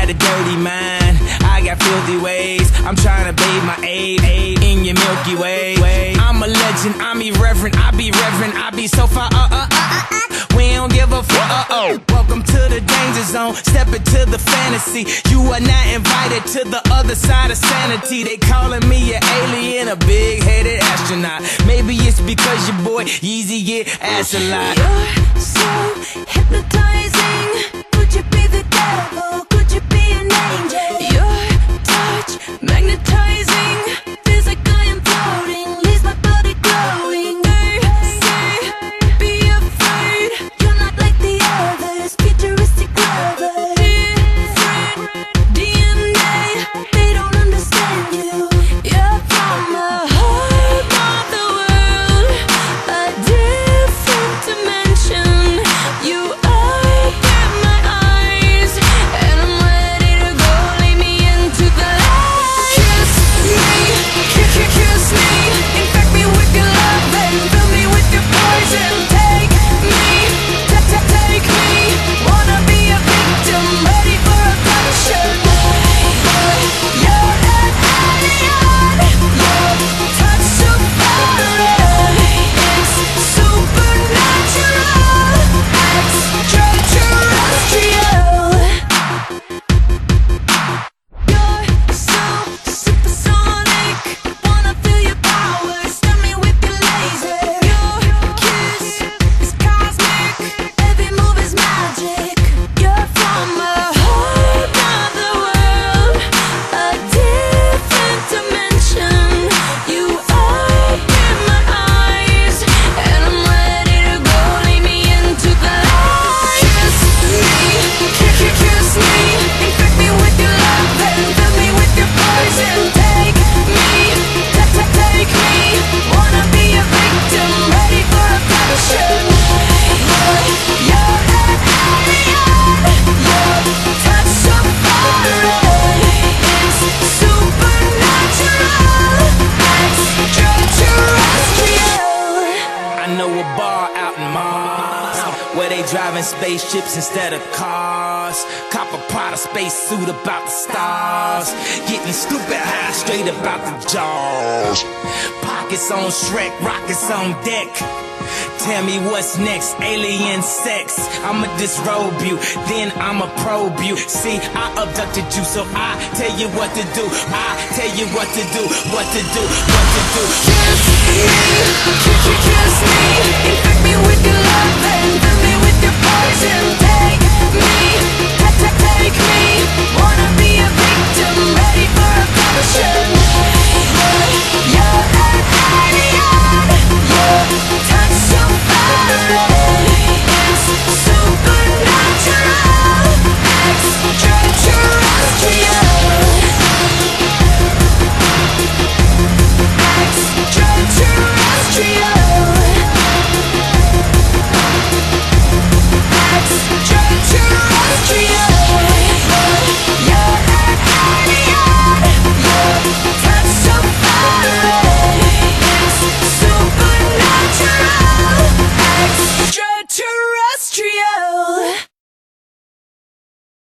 got a dirty mind, I got filthy ways. I'm trying to bathe my aid in your Milky Way. I'm a legend, I'm irreverent, I be reverent, I be so far, we don't give a fuck, Welcome to the danger zone, step into the fantasy. You are not invited to the other side of sanity. They calling me an alien, a big-headed astronaut. Maybe it's because your boy Yeezy get ass a lot. You're so hypnotizing. Could you be the devil? Could you be an angel? Your touch magnetizing. Feels like I am floating, leaves my body glowing. They say, be afraid. You're not like the others, futuristic lovers. Different DNA, they don't understand you. You're from a whole other world, a different dimension. You open my eyes, and I'm ready to go. Lead me into the light. Kiss me, infect me with your love and fill me with your poison. Take me, take me. Wanna be a victim, ready for abduction. You're an alien. Your touch so foreign. It's supernatural, extraterrestrial. You're so supersonic. Wanna feel your power, stun me with your laser. Your kiss is cosmic, every move is magic. You're from a whole other world, a different dimension. You open my eyes, and I'm ready to go. Lead me into the light. Kiss me, infect me with your love and fill me with your poison. Take me, take me. Wanna be a victim, ready for abduction. You're an alien. Your touch so foreign. It's supernatural, extraterrestrial. I know a bar out in Mars where they driving spaceships instead of cars. Cop a Prada spacesuit about the stars. Getting stupid high straight about the jaws. Pockets on Shrek, rockets on deck. Tell me what's next, alien sex. I'ma disrobe you, then I'ma probe you. See, I abducted you, so I tell you what to do. I tell you what to do, what to do, what to do. Kiss me, kiss